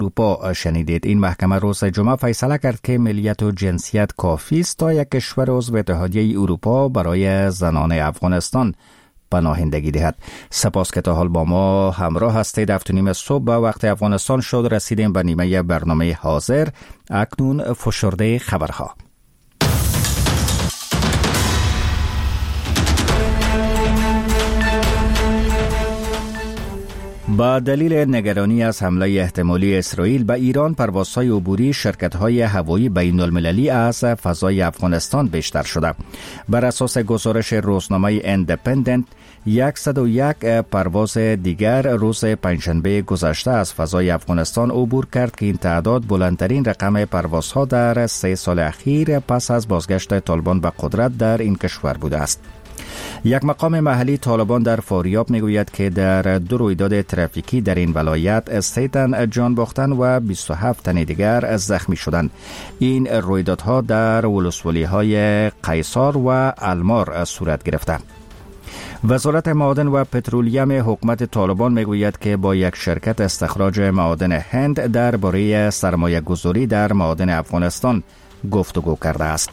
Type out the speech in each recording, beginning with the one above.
اروپا شنیدید. این محکمه روز جمعه فیصله کرد که ملیت و جنسیت کافی است تا یک کشور عضو اتحادیه اروپا برای زنان افغانستان پناهندگی دهد. سپاس که تا حال با ما همراه هستید. 7:30 صبح به وقت افغانستان شد. رسیدیم به نیمه برنامه حاضر. اکنون فشرده خبرها. با دلیل نگرانی از حمله احتمالی اسرائیل به ایران، پروازهای عبوری شرکت‌های هوایی بین‌المللی از فضای افغانستان بیشتر شده. بر اساس گزارش روزنامه ایندیپندنت، 101 پرواز دیگر روز پنجشنبه گذشته از فضای افغانستان عبور کرد که این تعداد بلندترین رقم پروازها در 3 سال اخیر پس از بازگشت طالبان به قدرت در این کشور بوده است. یک مقام محلی طالبان در فاریاب میگوید که در 2 رویداد ترافیکی در این ولایت 3 تن جان باختند و 27 تن دیگر زخمی شدند. این رویدادها در ولسوالی‌های قیصار و المار صورت گرفته. وزارت معادن و پترولیوم حکومت طالبان میگوید که با یک شرکت استخراج معادن هند درباره سرمایه گذاری در معادن افغانستان گفتگو کرده است.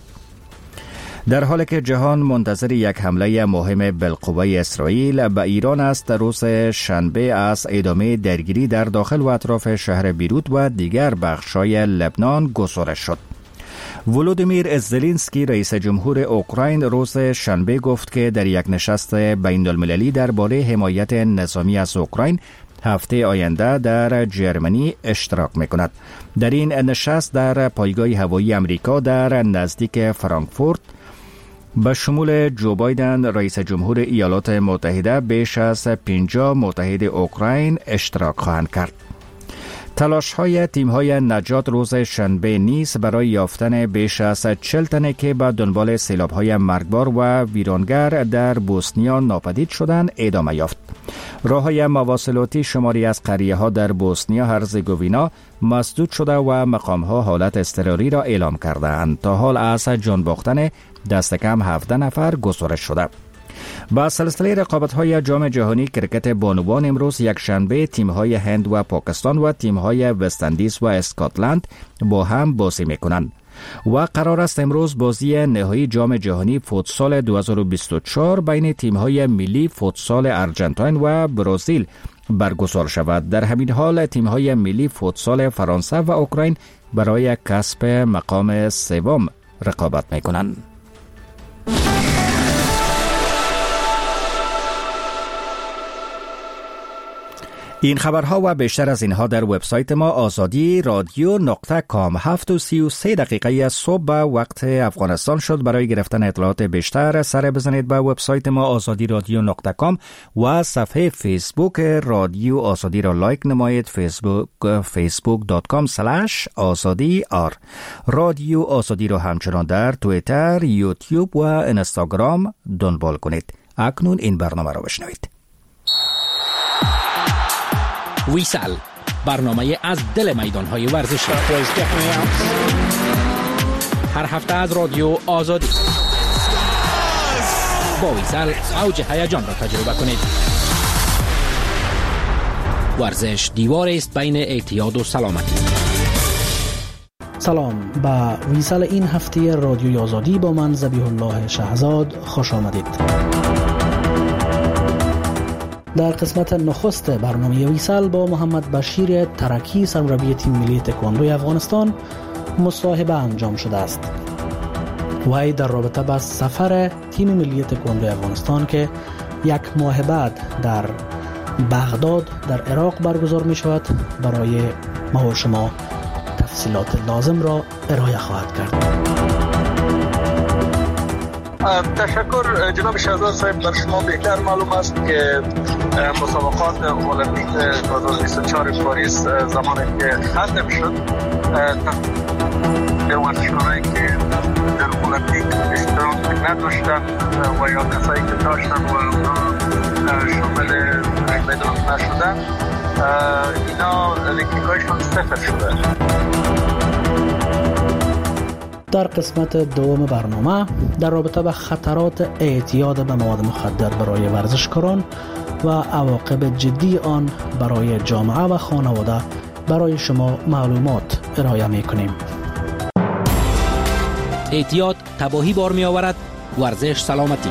در حالی که جهان منتظر یک حمله مهم بالقوه اسرائیل به ایران است، روز شنبه از ادامه درگیری در داخل و اطراف شهر بیروت و دیگر بخش‌های لبنان گزارش شد. ولودیمیر زلنسکی رئیس جمهور اوکراین روز شنبه گفت که در یک نشست بین‌المللی درباره حمایت نظامی از اوکراین هفته آینده در جرمنی اشتراک می‌کند. در این نشست در پایگاه هوایی امریکا در نزدیک فرانکفورت به شمول جو بایدن رئیس جمهور ایالات متحده بیش از 50 متحد اوکراین اشتراک خواهند کرد. تلاش‌های تیم‌های نجات روز شنبه نیز برای یافتن بیش از 40 تن که به دنبال سیلاب‌های مرگبار و ویرانگر در بوسنیا ناپدید شدند ادامه یافت. راه‌های مواصلاتی شماری از قریه‌ها در بوسنیا هرزگوینا مسدود شده و مقام‌ها حالت اضطراری را اعلام کردند. تا حال از جان باختن دست کم 17 نفر گزارش شده. با سلسله رقابت‌های جام جهانی کرکت بانوان امروز یک شنبه تیم‌های هند و پاکستان و تیم‌های وست‌اندیز و اسکاتلند با هم بازی می‌کنند و قرار است امروز بازی نهایی جام جهانی فوتسال 2024 بین تیم‌های ملی فوتسال آرژانتین و برزیل برگزار شود. در همین حال تیم‌های ملی فوتسال فرانسه و اوکراین برای کسب مقام سوم رقابت می‌کنند. این خبرها و بیشتر از اینها در وبسایت ما آزادی رادیو نقطه کام. 7:33 دقیقه صبح به وقت افغانستان شد. برای گرفتن اطلاعات بیشتر سر بزنید به وبسایت ما آزادی رادیو نقطه کام و صفحه فیسبوک رادیو آزادی را لایک نمایید. facebook.com/azadi_r. رادیو آزادی را همچنان در توییتر، یوتیوب و اینستاگرام دنبال کنید. اکنون این برنامه را بشنوید. ویسال، برنامه از دل میدان‌های ورزشی. هر هفته از رادیو آزادی با ویسال اوج هیجان را تجربه کنید. ورزش دیواری است بین اعتیاد و سلامتی. سلام، به ویسال این هفته رادیو آزادی با من ذبیح الله شهزاد خوش آمدید. در قسمت نخست برنامه ویسال با محمد بشیر ترکی سرمربی تیم ملی تکواندو افغانستان مصاحبه انجام شده است. وی در رابطه با سفر تیم ملی تکواندو افغانستان که 1 ماه بعد در بغداد در عراق برگزار می شود برای ما و شما تفصیلات لازم را ارائه خواهد کرد. تشکر جناب شهزاد صاحب. بر شما بهتر معلوم است که مسابقات المپیک 2024 پاریس زمانی که ختم شد، ورزشکارانی که در المپیک اشتراک نداشتن و یا کسایی که داشتن و شامل میدان نشدن، اینا رنکینگ‌هایشون 0 شده. در قسمت دوم برنامه در رابطه با خطرات اعتیاد به مواد مخدر برای ورزشکاران و عواقب جدی آن برای جامعه و خانواده برای شما معلومات ارائه می‌کنیم. احتیاط تباهی بار می آورد. ورزش سلامتی.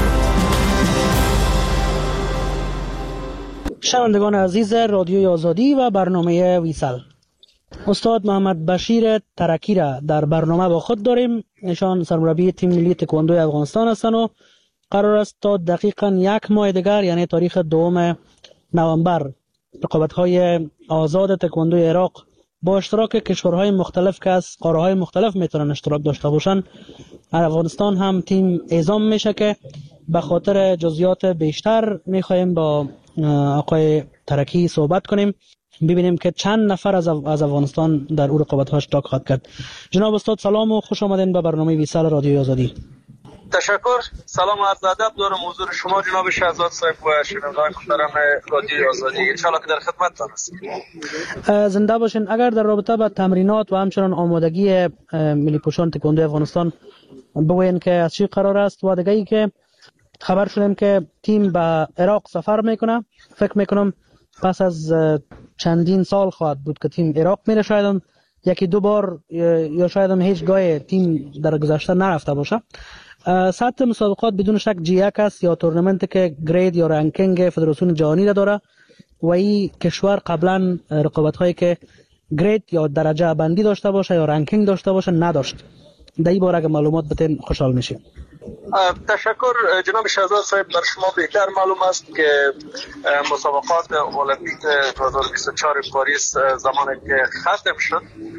شنوندگان عزیز رادیوی آزادی و برنامه ویسال، استاد محمد بشیر ترکی را در برنامه با خود داریم. ایشان سرمربی تیم ملی تکواندو افغانستان هستند و قرار است تا دقیقاً یک ماه دیگر یعنی تاریخ 2 نوامبر رقابت‌های آزاد تکواندو عراق با اشتراک کشورهای مختلف که از قاره‌های مختلف میتونن اشتراک داشته باشن، افغانستان هم تیم اعزام میشه که به خاطر جزئیات بیشتر میخوایم با آقای ترکی صحبت کنیم، ببینیم که چند نفر از افغانستان در اون رقابت‌ها اشتراک خواهد کرد. جناب استاد سلام و خوش آمدین به برنامه ویسال رادیوی آزادی. تشکر. سلام و عرض ادب دارم حضور شما جناب شهزاد صاحب و شنوندگان محترم رادیوی آزادی. ان شاءالله که در خدمتتان هستیم. زنده باشین. اگر در رابطه با تمرینات و همچنان آمادگی ملی پوشان تکواندو افغانستان بگوین که از چی قرار است و دیگه ای که خبر شدیم که تیم به عراق سفر میکنه، فکر میکنم پس از چندین سال خواهد بود که تیم عراق میره، شاید یکی دو بار یا شاید هم هیچ گاه تیم در گذشته نرفته باشه. سطح مسابقات بدون شک G1 است یا تورنمنت که گرید یا رنکینگ فدراسیون جهانی را داره و این کشور قبلا رقابت هایی که گرید یا درجه بندی داشته باشه یا رنکینگ داشته باشه نداشت. در این باره اگه معلومات بتین خوشحال میشیم. تشکر جناب شهزاد صاحب. بر شما بهتر معلوم است که مسابقات المپیک 2024 پاریس زمانی که ختم شد،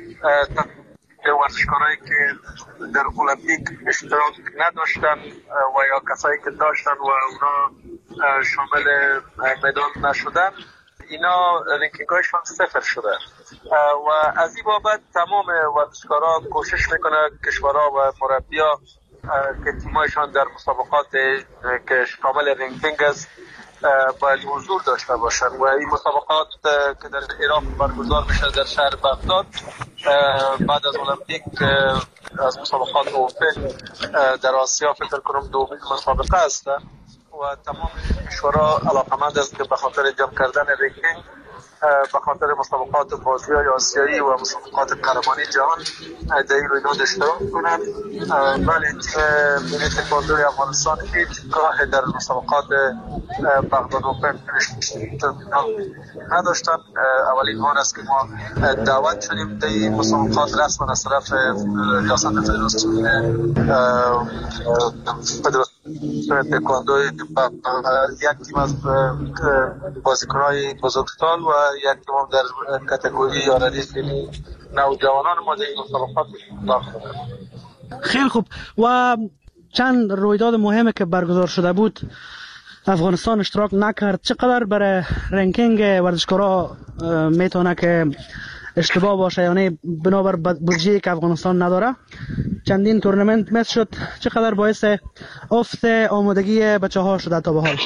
ورزشکارایی که در المپیک اشتراک نداشتن و یا کسایی که داشتن و اونا شامل میدان نشدن، اینا رنکینگ هایشان 0 شده و از این بابت تمام ورزشکارا کوشش میکنه، کشورها و مربی‌ها که تیمایشان در مسابقات که شامل رنکینگ است باید حضور داشته باشند و این مسابقات که در عراق برگزار میشه در شهر بغداد بعد از المپیک از مسابقات اوپن در آسیا فکر کنم دومین مسابقه است و تمام کشورها علاقمند است که به خاطر جمع کردن رنکینگ به خاطر مسابقات بازی‌های آسیایی و مسابقات قهرمانی جهان در این رویداد اشتراک کنند. ولی تیم ملی تکواندو افغانستان هیچگاه در مسابقات بغداد اوپن نداشتن. اولین بار است که ما دعوت شدیم در این مسابقات رسما از طرف ریاست فدراسیون تکواندو. یک تیم از بازیکن‌های بزرگسال و یک تیم در کاتگوری یا ردیف نوجوانان ما در این مسابقات داخل. خیلی خوب. و چند رویداد مهمی که برگزار شده بود افغانستان اشتراک نکرد، چقدر برای رنکینگ ورزشکارا میتونه که اشتباه باشه، یعنی بنابر بودجه‌ای که افغانستان نداره چندین تورنمنت مس شد، چقدر باعث افت آمادگی بچه‌ها شده تا به حال؟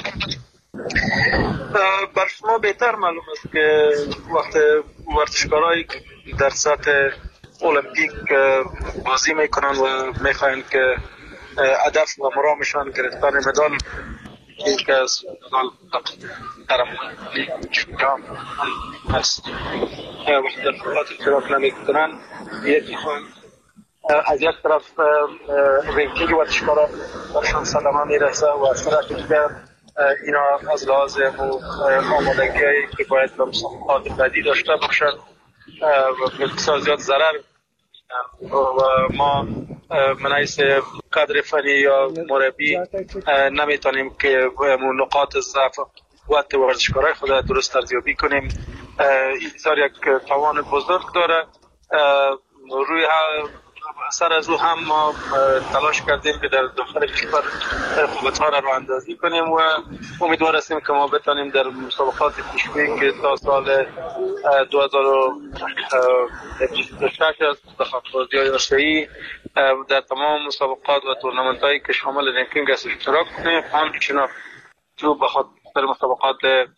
بر شما بهتر معلوم است که وقت ورزشکارایی در سطح المپیک بازی میکنن و میخواین که هدف و مرامشان گرفتن مدال که از قهرمانی جام هست وقتی در فقط اشتراک نمیکنن، یکی از یک طرف رنکینگ ورزشکارا برشان صدمه میرسه و از طرف دیگر اینا از لحاظ آمادگی که باید به مسابقات بعدی داشته باشند و بسیار زیاد ضرر و ما من حیث قدر فنی یا مربی نمیتونیم که نقاط ضعف قوت ورزشکارای خود درست ارزیابی کنیم. این بسیار یک توان بزرگ داره. روی سر از او هم ما تلاش کردیم که در داخل کشور رقابت‌ها را راه‌اندازی کنیم و امیدوار هستیم که ما بتانیم در مسابقات پیش‌روی که تا سال 2026 است به بازی‌های آسیایی در تمام مسابقات و تورنمنت‌هایی که شامل رنکینگ است اشتراک کنیم. همچنین تو به خاطر مسابقات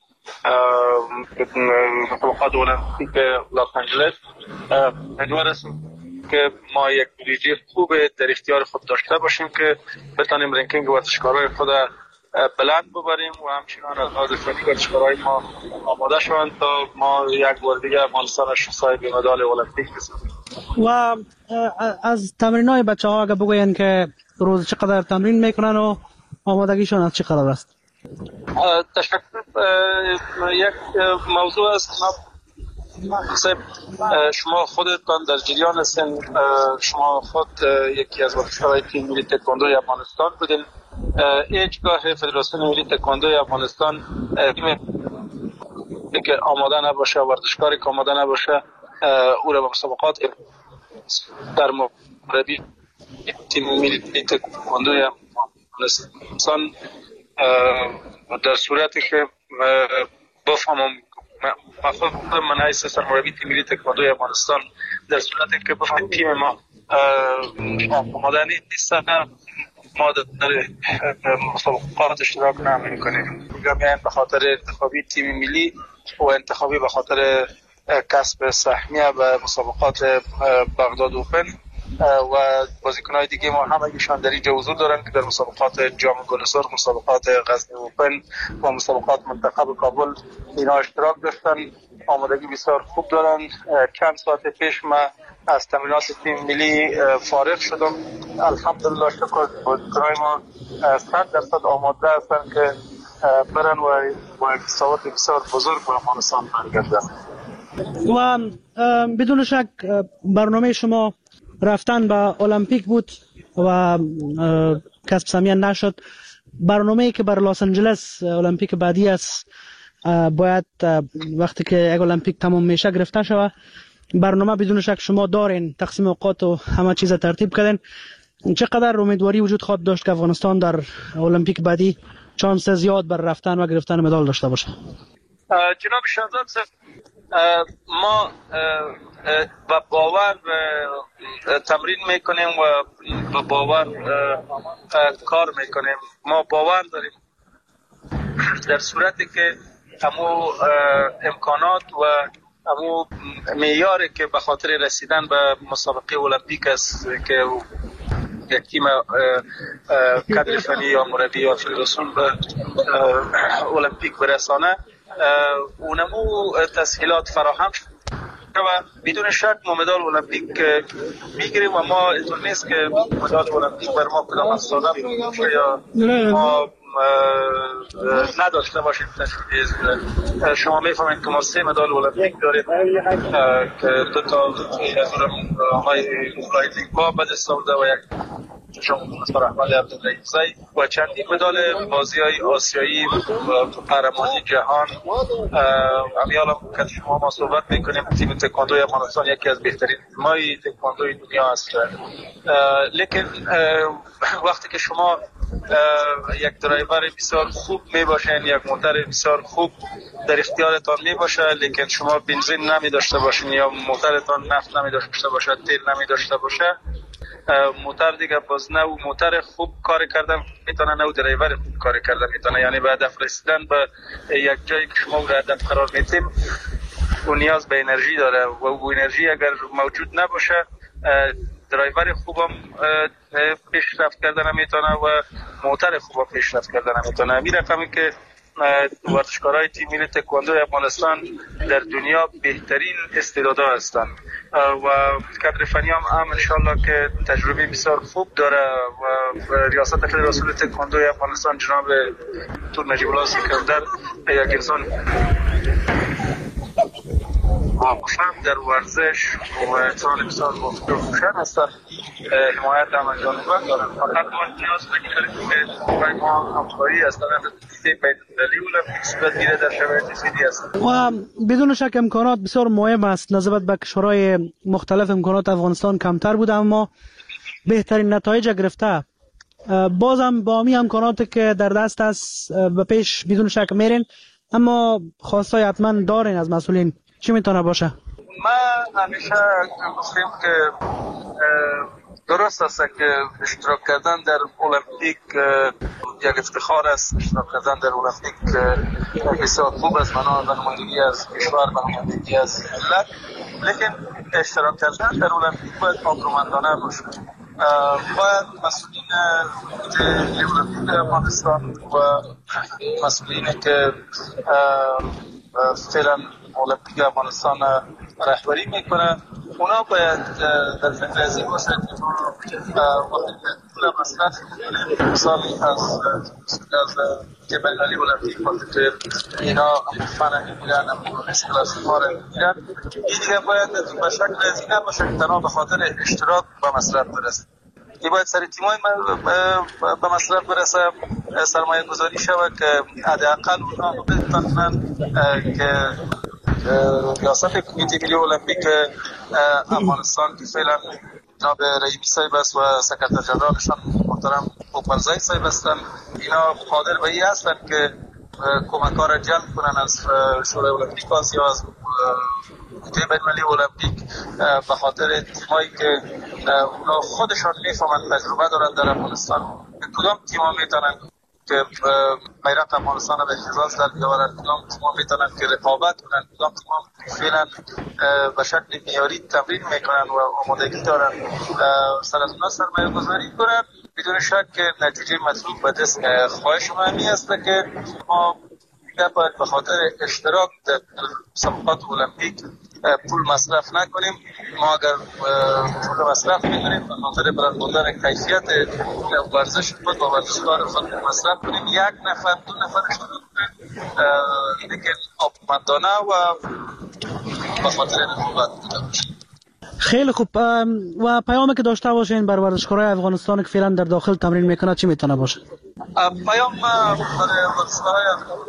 المپیک لس آنجلس امیدوار هستیم که ما یک بودجه خوب در اختیار خود داشته باشیم که بتانیم رنکینگ ورزشکارای خود بلند ببریم و همچنان از لحاظ فنی ورزشکارای ما آماده شوند تا ما یک بار دیگه افغانستان را صاحب مدال المپیک بسازیم. و از تمرینای بچه‌ها اگه بگوین که روز چقدر تمرین میکنن و آمادگیشون از چه قرار است؟ تشکر. یک موضوع است شما خودتان در جریان هستین. شما خود یکی از ورزشکارای تیم ملی تکواندوی افغانستان بودین. هیچگاه فدراسیون ملی تکواندوی افغانستان که آماده نباشه، ورزشکاری که آماده نباشه او را به مسابقات در مربی تیم ملی تکواندوی افغانستان در صورتی که بفهمم من حیث سرمربی تیم ملی تکواندوی افغانستان در صورتی که بفهمم تیم ما آماده نیست ما در مسابقات اشتراک نمی‌کنیم. میگم به خاطر انتخابی تیم ملی و انتخابی به خاطر کسب سهمیه به مسابقات بغداد اوپن و بازیکن‌های دیگه ما همگیشان در اینجا حضور دارن که در مسابقات جام گلسر، مسابقات غزنی اوپن و مسابقات منتخب کابل اینا اشتراک داشتن. آمادگی بسیار خوب دارن. چند ساعت پیش ما از تمرینات تیم ملی فارغ شدم. الحمدلله شکر بازیکن‌های ما 100% آماده هستن که برن و با اکتسابات بسیار بزرگ به افغانستان برگردن. و بدون شک برنامه شما رفتن به المپیک بود و کسب سهمیه نشد. برنامه‌ای که بر لس آنجلس المپیک بعدی است باید وقتی که یک المپیک تمام میشه گرفته شود. برنامه بدون شک شما دارین، تقسیم اوقات و همه چیز ترتیب کردین. چقدر امیدواری وجود خواهد داشت که افغانستان در المپیک بعدی چانس زیاد بر رفتن و گرفتن مدال داشته باشه؟ جناب شهزاد صاحب، ما با باور تمرین میکنیم و با باور کار میکنیم. ما باور داریم در صورتی که همو امکانات و همو معیاری که به خاطر رسیدن به مسابقه المپیک است که یک تیم کادر فنی یا مربی یا فدراسیون به المپیک برسانه اونمو تسهیلات فراهم شد و بدون شک ما مدال المپیک میگیریم و ما اینطور نیست که مدال المپیک بر ما کدام افسانه باشه یا ما نداشته باشیم تشکیل. شما میفهمید که ما 3 مدال المپیک داریم که 2 تا از های لیگا بعد سعوده و یک جمهور احمد عبدالرحیمی و چندین مدال بازی‌های آسیایی و قهرمانی جهان. امیالا که شما ما صحبت میکنیم تیم تکواندوی افغانستان یکی از بهترین تیم‌های تکواندوی دنیا است. لیکن وقتی که شما یک درایور بسیار خوب میباشین، یک موتور بسیار خوب در اختیارتان میباشه، لیکن شما بنزین نمی داشته باشین یا موتورتان نفت نمی داشته باشه، تیل نمی داشته باشه، موتور دیگه باز نه موتور خوب کار کردن میتونه نه درایور خوب کار کردن میتونه. یعنی به هدف رسیدن به یک جایی که شما رو هدف قرار میدیم و نیاز به انرژی داره و انرژی اگر موجود نباشه درایور خوبم پیشرفت کردن نمیتونه و موتور خوبم پیشرفت کردن نمیتونه. این رقمی که ورزشکارای تیم ملی تکواندو افغانستان در دنیا بهترین استعدادا هستند و کادر فنی هم ان شاء الله که تجربه بسیار خوب داره و ریاست فدراسیون تکواندو افغانستان جناب دکتر نجیب الله سکندر یک انسان فهم در ورزش و انسان بسیار روشن هستند حمایت هم انجام دارن. فقط ما نیاز داریم که ما همکاری از طرف تیم بین‌المللی المپیک صورت گیره در شرایط جدی است و بدون شک امکانات بسیار مهم است. نسبت به کشورهای مختلف امکانات افغانستان کمتر بود اما بهترین نتایج گرفته. بازم با می امکاناتی که در دست است به پیش بدون شک میرین، اما خواستای حتما دارین از مسئولین. چی میتونه باشه؟ ما همیشه گفتیم که درست است که اشتراک کردن در المپیک یک افتخار است. اشتراک کردن در المپیک بسیار خوب است، به نمایندگی از کشور، به نمایندگی از ملت. لیکن اشتراک کردن در المپیک باید آبرومندانه باشه. باید مسئولین المپیک افغانستان و مسئولینی که فعلا المپیک افغانستان رهبری میکنه اونا باید در فکر از این باشد که وقتی که مصرف مثال از بین‌المللی المپیک وقتی که اینا فنه میگیرن اسکلاس ماره میگیرن این دیگه باید به شکل از این باشه که تنها به خاطر اشتراک به مصرف برسه. این باید سر تیمای به مصرف برسه، سرمایه گذاری شود که حداقل اونا بتونن که ریاست کمیته ملی المپیک افغانستان که فعلا جناب رحیمی صاحب است و سکرتر ژنرالشان محترم بوپرزای صاحب هستند، اینا قادر به این هستند که کمک‌ها را جلب کنن از شورای المپیک آسیا، از کمیته بین‌المللی المپیک به خاطر تیمایی که اونا خودشان میفهمند تجربه دارند در افغانستان کدام تیم‌ها میتونن که بیرق افغانستان را به اهتزاز در بیاورند، کدام تیم‌ها میتونن که رقابت کنند، کدام تیم‌ها فعلا به شکل معیاری تمرین میکنن و آمادگی دارن سر از اونا سرمایه گذاری کنن. بدون شک که نتیجه مطلوب به دست خواهش ما همی است که ما باید به خاطر اشتراک در مسابقات المپیک پول مصرف نکنیم. ما اگر پول مصرف میکنیم به خاطر بلند بردن کیفیت ورزش خود و ورزشکار خود مصرف کنیم، یک نفر دو نفر اشتراک کنیم که آبمندانه و به خاطر رقابت بوده باشه. خیلی خوب. و پیامی که داشته باشین بر ورزشکارای افغانستان که فعلا در داخل تمرین میکنه چی میتونه باشه؟ پیام برای ورزشکارای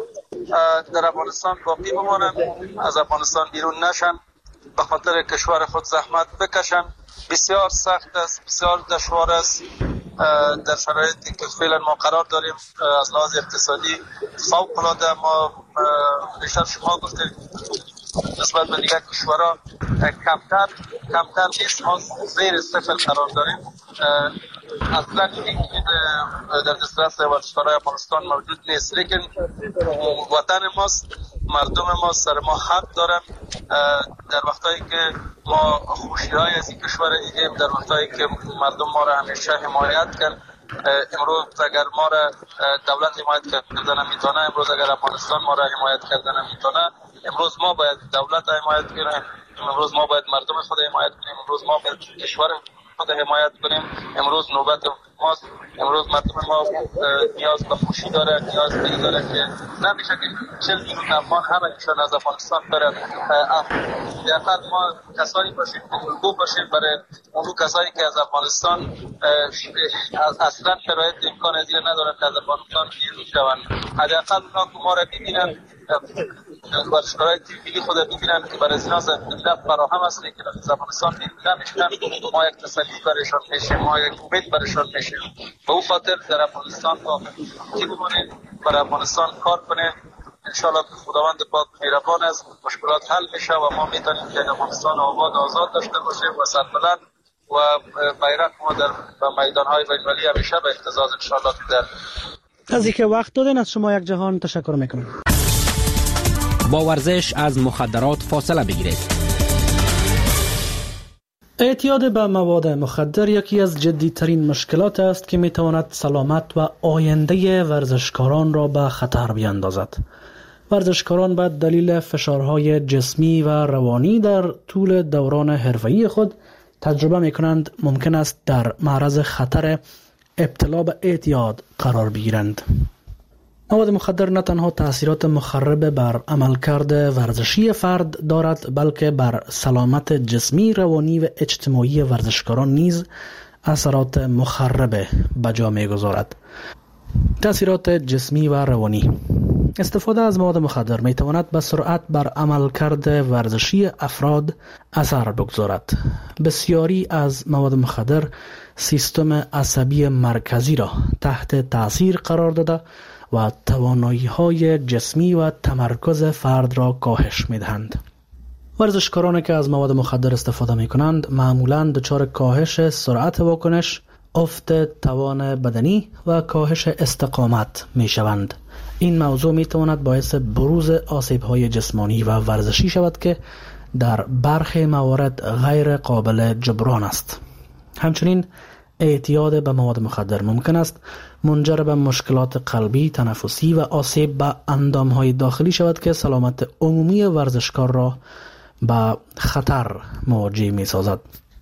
در افغانستان باقی بمانند، از افغانستان بیرون نشن، به خاطر کشور خود زحمت بکشن. بسیار سخت است، بسیار دشوار است در شرایطی که فعلا ما قرار داریم از لحاظ اقتصادی فوق العاده. ما بیشتر شما گفتید نسبت به دیگر کشورها کمتر نیست، ما زیر صفر قرار داریم. اصلا این در دسترس ورزشکارای افغانستان موجود نیست، لیکن وطن ماست، مردم ما سر ما حق دارن. در وقتایی که ما خوشی‌های از این کشور دیدیم، در وقتایی که مردم ما را همیشه حمایت کرد، امروز اگر ما را دولت حمایت کردن نمیتونه، امروز اگر افغانستان ما را حمایت کردن نمیتونه، امروز ما باید دولت حمایت کنیم، امروز ما باید مردم خود حمایت کنیم، امروز ما باید کشور خود حمایت کنیم. امروز نوبت ماست، امروز مردم ما نیاز به خوشی داره، نیاز به این داره که نمیشه که 40 میلیون افغان همه ایشان از افغانستان برن. حداقل ما کسایی باشیم الگو باشیم برای اون کسایی که از افغانستان اصلا شرایط امکان از این ندارن که از افغانستان بیرون شوند. حداقل اونا که ما را ببینن، ورزشکارای تیم ملی خود ببینن که برای اینا زندگی فراهم است، لیکن از افغانستان بیرون نمیشن. ما یک تسلی برایشان میشیم، ما یک امید برایشان میشیم. به اون خاطر در افغانستان کی بمانیم، برای افغانستان کار کنیم. انشالله که خداوند پاک مهربان است، مشکلات حل میشه و ما میتونیم که افغانستان آباد آزاد داشته باشیم و سربلند و بیرق ما در میدانهای بین‌المللی همیشه به اهتزاز انشالله در. از اینکه وقت دادین از شما یک جهان تشکر میکنم. با ورزش از مخدرات فاصله بگیرید. اعتیاد به مواد مخدر یکی از جدی‌ترین مشکلات است که میتواند سلامت و آینده ورزشکاران را به خطر بیاندازد. ورزشکاران به دلیل فشارهای جسمی و روانی در طول دوران حرفه‌ای خود تجربه میکنند ممکن است در معرض خطر ابتلا به اعتیاد قرار بگیرند. مواد مخدر نه تنها تأثیرات مخرب بر عملکرد ورزشی فرد دارد، بلکه بر سلامت جسمی، روانی و اجتماعی ورزشکاران نیز اثرات مخرب به جا می‌گذارد. تأثیرات جسمی و روانی: استفاده از مواد مخدر می‌تواند به سرعت بر عملکرد ورزشی افراد اثر بگذارد. بسیاری از مواد مخدر سیستم عصبی مرکزی را تحت تأثیر قرار داده و توانایی‌های جسمی و تمرکز فرد را کاهش می‌دهند. ورزشکارانی که از مواد مخدر استفاده می‌کنند معمولاً دچار کاهش سرعت واکنش، افت توان بدنی و کاهش استقامت می‌شوند. این موضوع می‌تواند باعث بروز آسیب‌های جسمانی و ورزشی شود که در برخی موارد غیر قابل جبران است. همچنین اعتیاد به مواد مخدر ممکن است منجر به مشکلات قلبی، تنفسی و آسیب به اندامهای داخلی شود که سلامت عمومی ورزشکار را به خطر مواجه می سازد.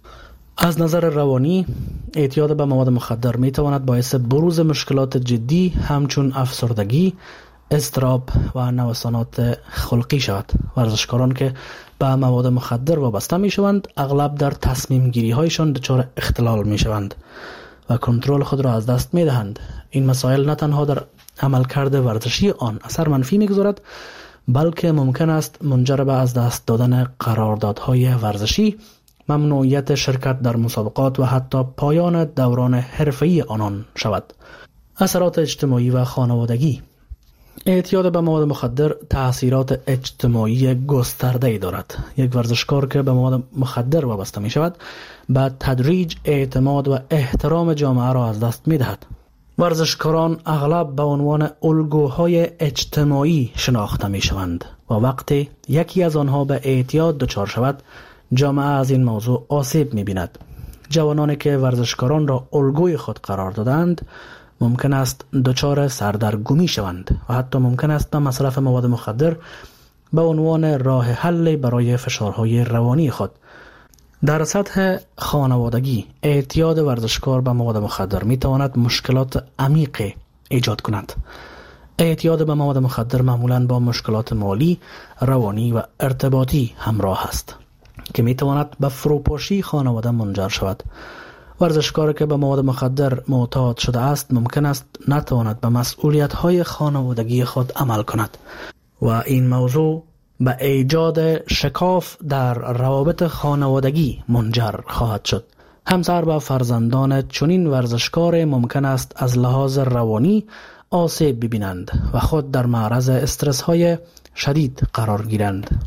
از نظر روانی، اعتیاد به مواد مخدر می تواند باعث بروز مشکلات جدی همچون افسردگی، اضطراب و نوسانات خلقی شود. ورزشکاران که به مواد مخدر وابسته می شوند اغلب در تصمیم گیری هایشان دچار اختلال می شوند و کنترل خود را از دست می دهند. این مسائل نه تنها در عملکرد ورزشی آن اثر منفی می گذارد، بلکه ممکن است منجر به از دست دادن قراردادهای ورزشی، ممنوعیت شرکت در مسابقات و حتی پایان دوران حرفه‌ای آنان شود. اثرات اجتماعی و خانوادگی. اعتیاد به مواد مخدر تأثیرات اجتماعی گسترده‌ای دارد. یک ورزشکار که به مواد مخدر وابسته می شود به تدریج اعتماد و احترام جامعه را از دست می دهد. ورزشکاران اغلب به عنوان الگوهای اجتماعی شناخته می شوند و وقتی یکی از آنها به اعتیاد دچار شود جامعه از این موضوع آسیب می بیند. جوانانی که ورزشکاران را الگوی خود قرار دادند ممکن است دچار سردرگمی شوند و حتی ممکن است به مصرف مواد مخدر به عنوان راه حل برای فشارهای روانی خود. در سطح خانوادگی، اعتیاد ورزشکار به مواد مخدر می تواند مشکلات عمیقی ایجاد کند. اعتیاد به مواد مخدر معمولاً با مشکلات مالی، روانی و ارتباطی همراه است که می تواند به فروپاشی خانواده منجر شود. ورزشکاری که به مواد مخدر معتاد شده است ممکن است نتواند به مسئولیت‌های خانوادگی خود عمل کند و این موضوع به ایجاد شکاف در روابط خانوادگی منجر خواهد شد. همسر و فرزندان چنین ورزشکار ممکن است از لحاظ روانی آسیب ببینند و خود در معرض استرس‌های شدید قرار گیرند.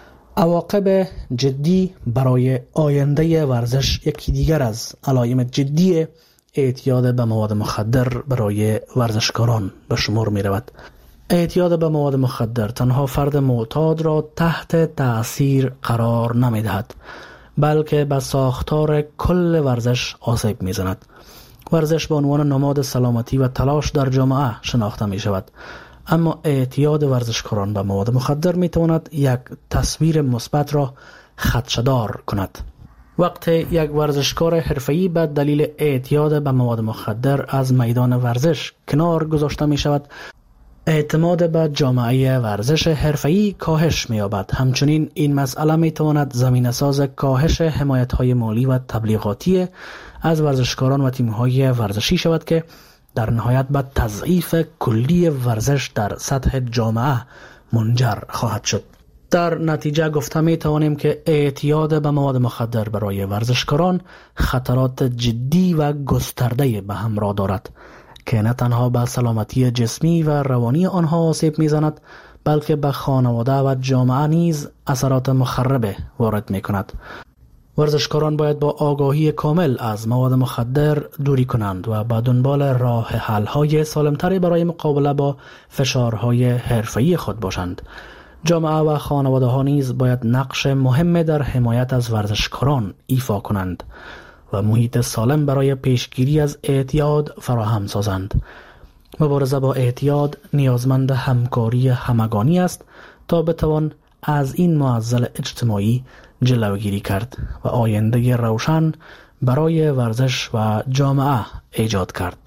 عواقب جدی برای آینده ورزش یکی دیگر از علائم جدی اعتیاد به مواد مخدر برای ورزشکاران به شمار می رود. اعتیاد به مواد مخدر تنها فرد معتاد را تحت تأثیر قرار نمی دهد، بلکه به ساختار کل ورزش آسیب می زند. ورزش به عنوان نماد سلامتی و تلاش در جامعه شناخته می شود، اما اعتیاد ورزشکاران به مواد مخدر می تواند یک تصویر مثبت را خدشه‌دار کند. وقتی یک ورزشکار حرفه‌ای به دلیل اعتیاد به مواد مخدر از میدان ورزش کنار گذاشته می شود، اعتماد به جامعه ورزش حرفه‌ای کاهش می‌یابد. همچنین این مسئله می‌تواند زمینه‌ساز کاهش حمایت‌های مالی و تبلیغاتی از ورزشکاران و تیم‌های ورزشی شود که در نهایت به تضعیف کلی ورزش در سطح جامعه منجر خواهد شد. در نتیجه گفته می‌توانیم که اعتیاد به مواد مخدر برای ورزشکاران خطرات جدی و گسترده به همراه دارد که نه تنها به سلامتی جسمی و روانی آنها آسیب می‌زند، بلکه به خانواده و جامعه نیز اثرات مخرب وارد می‌کند. ورزشکاران باید با آگاهی کامل از مواد مخدر دوری کنند و به دنبال راه حل‌های سالم‌تری برای مقابله با فشارهای حرفه‌ای خود باشند. جامعه و خانواده‌ها نیز باید نقش مهم در حمایت از ورزشکاران ایفا کنند و محیط سالم برای پیشگیری از اعتیاد فراهم سازند. مبارزه با اعتیاد نیازمند همکاری همگانی است تا بتوان از این معضل اجتماعی جلوگیری کرد و آینده روشن برای ورزش و جامعه ایجاد کرد.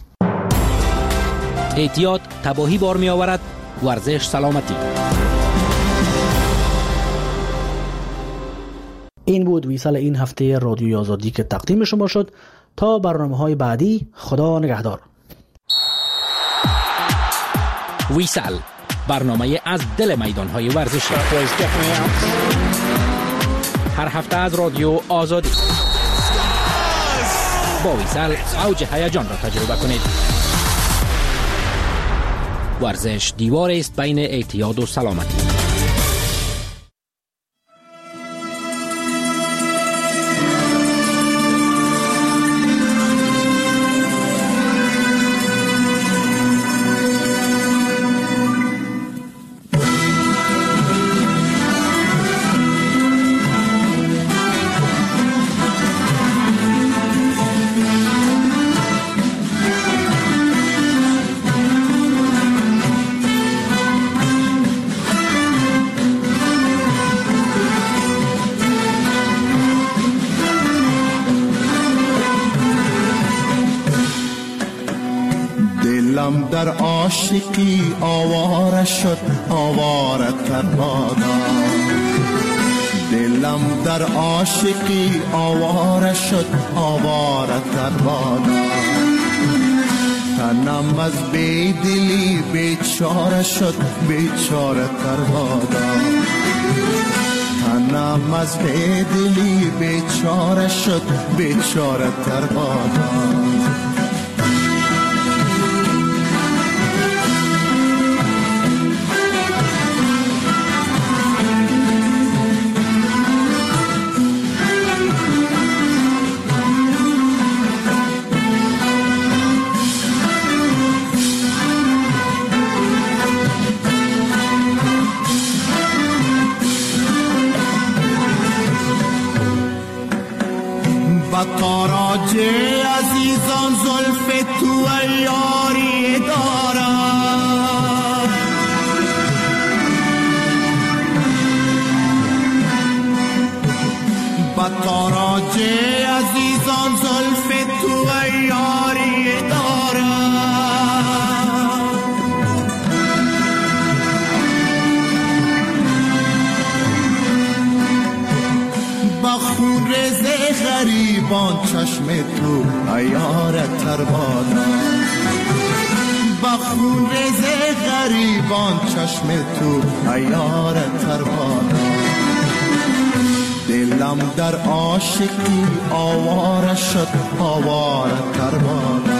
اعتیاد تباهی بار می آورد، ورزش سلامتی. این بود ویسال این هفته رادیوی آزادی که تقدیم شما شد. تا برنامه‌های بعدی، خدا نگهدار. ویسال، برنامه از دل میدان‌های ورزشی. هر هفته از رادیو آزادی. با ویسال اوج هیجان را تجربه کنید. ورزش دیوار است بین اعتیاد و سلامتی. دلم در عاشقی آواره شد آواره تر بادا، دلم در عاشقی آواره شد آواره تر بادا، تنم از بیدلی بیچاره شد بیچاره تر بادا، تنم از بیدلی بیچاره شد بیچاره تر بادا. تاراج عزیزان زلف تو یاری دارم، با تاراج عزیزان زلف تو یاری دارم، با خون رزه غریبان چشم تو عیار تر بادا، با خون رزه غریبان چشم تو عیار تر بادا، دلم در عاشقی آواره شد آواره تر بادا،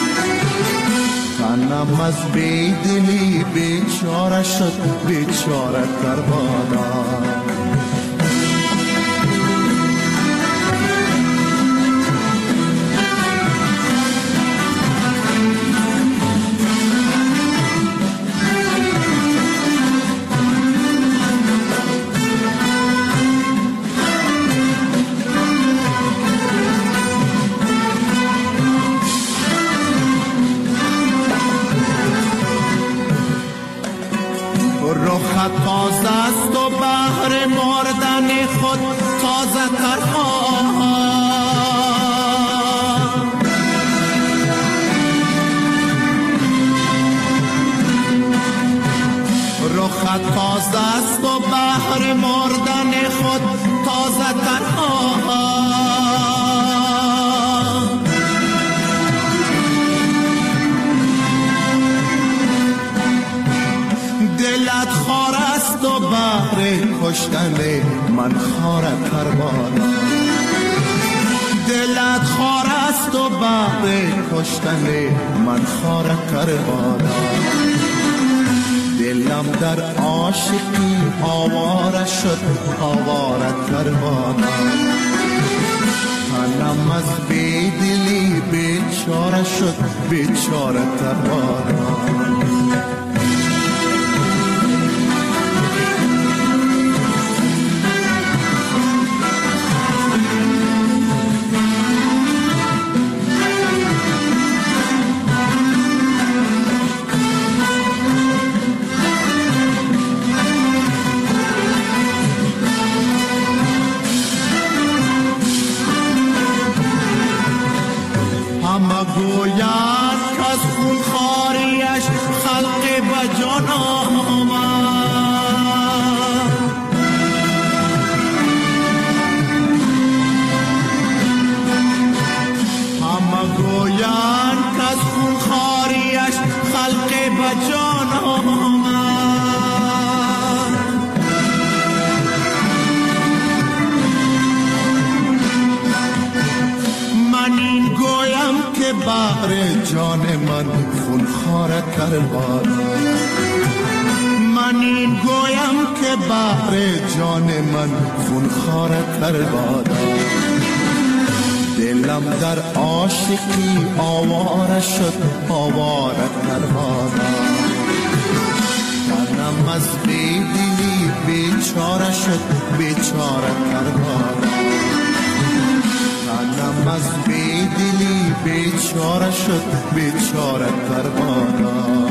تنم از بیدلی بیچاره شد بیچاره تر بادا. تازه است و بهر مردن خود تازه تر خواهم، رخت تازه است و بهر مردن خود تازه تر خواهم، دلت خار است و بهر کشتن من خاره تر بادا، دلت خار است و بهر کشتن من خاره تر بادا، دلم در عاشقی آواره شد آواره تر بادا، تنم از بیدلی بیچاره شد بیچاره تر بادا. گوید که از خونخواریش خلق بجان آمد، همه گوید که از خونخواریش خلق بجان آمد، من این گویم که بحر جان من خون خواره تر بادا، من این گویم که بحر جان من خون خواره تر بادا، دلم در عاشقی آواره شد آواره تر بادا، تنم از بیدلی بیچاره شد بیچاره تر بادا، تنم از بیدلی بیچاره شد بیچاره تر بادا.